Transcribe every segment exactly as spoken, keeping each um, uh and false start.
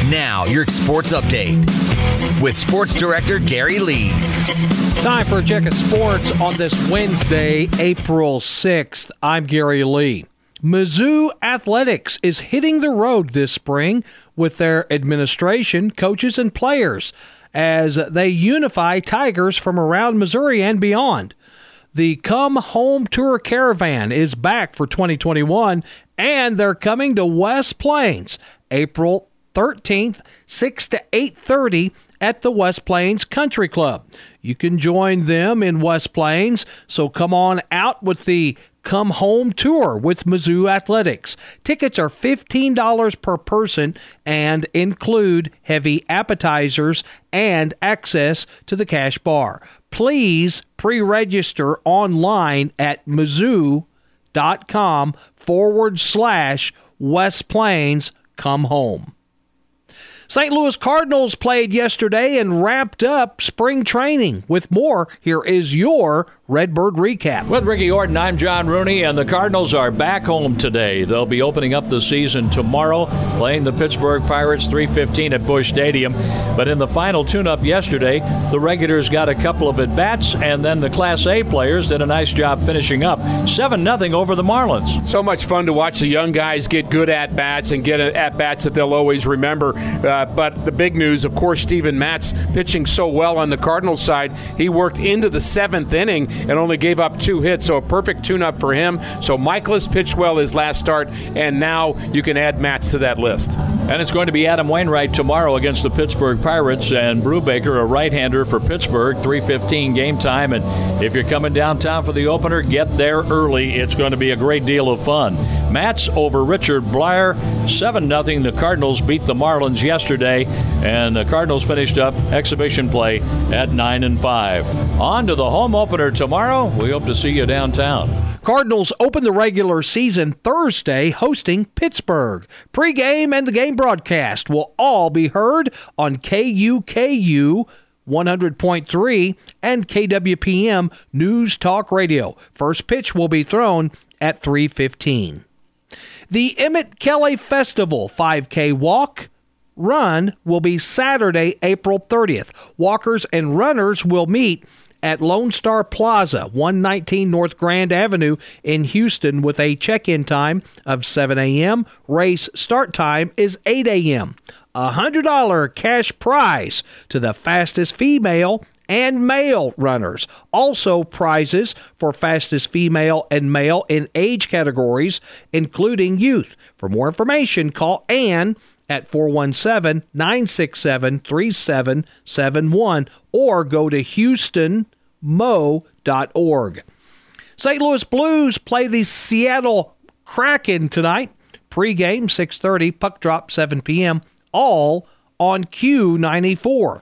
Now, your sports update with Sports Director Gary Lee. Time for a check of sports on this Wednesday, April sixth. I'm Gary Lee. Mizzou Athletics is hitting the road this spring with their administration, coaches, and players as they unify Tigers from around Missouri and beyond. The Come Home Tour Caravan is back for twenty twenty-one, and they're coming to West Plains April thirteenth, six to eight thirty at the West Plains Country Club. You can join them in West Plains, so come on out with the Come Home Tour with Mizzou Athletics. Tickets are fifteen dollars per person and include heavy appetizers and access to the cash bar. Please pre-register online at mizzou.com forward slash West Plains Come Home. Saint Louis Cardinals played yesterday and wrapped up spring training. With more, here is your Redbird recap. With Ricky Orton, I'm John Rooney, and the Cardinals are back home today. They'll be opening up the season tomorrow, playing the Pittsburgh Pirates three fifteen at Busch Stadium. But in the final tune-up yesterday, the regulars got a couple of at-bats, and then the Class A players did a nice job finishing up seven nothing over the Marlins. So much fun to watch the young guys get good at-bats and get at-bats that they'll always remember. Uh, but the big news, of course, Steven Matz pitching so well on the Cardinals side. He worked into the seventh inning and only gave up two hits, so a perfect tune-up for him. So Michaelis pitched well his last start, and now you can add Matz to that list. And it's going to be Adam Wainwright tomorrow against the Pittsburgh Pirates, and Brubaker, a right-hander for Pittsburgh, three fifteen game time. And if you're coming downtown for the opener, get there early. It's going to be a great deal of fun. Matz over Richard Blyer, seven nothing. The Cardinals beat the Marlins yesterday, and the Cardinals finished up exhibition play at nine and five. On to the home opener tomorrow. We hope to see you downtown. Cardinals open the regular season Thursday hosting Pittsburgh. Pre-game and the game broadcast will all be heard on K U K U one hundred point three and K W P M News Talk Radio. First pitch will be thrown at three fifteen. The Emmett Kelly Festival five K Walk Run will be Saturday, April thirtieth. Walkers and runners will meet at Lone Star Plaza, one nineteen North Grand Avenue in Houston, with a check-in time of seven a.m. Race start time is eight a.m. A one hundred dollars cash prize to the fastest female and male runners. Also prizes for fastest female and male in age categories, including youth. For more information, call Ann at four one seven, nine six seven, three seven seven one or go to houston mo dot org. Saint Louis Blues play the Seattle Kraken tonight. Pre-game six thirty, puck drop seven p.m., all on Q ninety-four.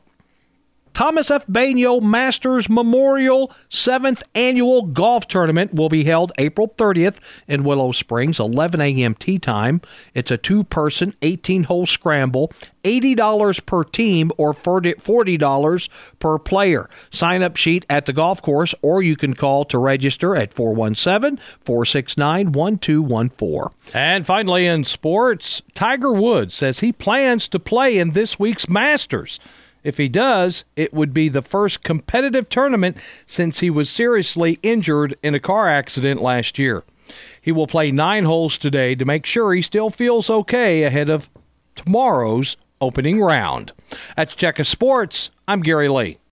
Thomas F. Bainio Masters Memorial seventh Annual Golf Tournament will be held April thirtieth in Willow Springs, eleven a.m. tee time. It's a two-person, eighteen-hole scramble, eighty dollars per team or forty dollars per player. Sign-up sheet at the golf course, or you can call to register at four one seven, four six nine, one two one four. And finally in sports, Tiger Woods says he plans to play in this week's Masters. If he does, it would be the first competitive tournament since he was seriously injured in a car accident last year. He will play nine holes today to make sure he still feels okay ahead of tomorrow's opening round. That's Check of Sports. I'm Gary Lee.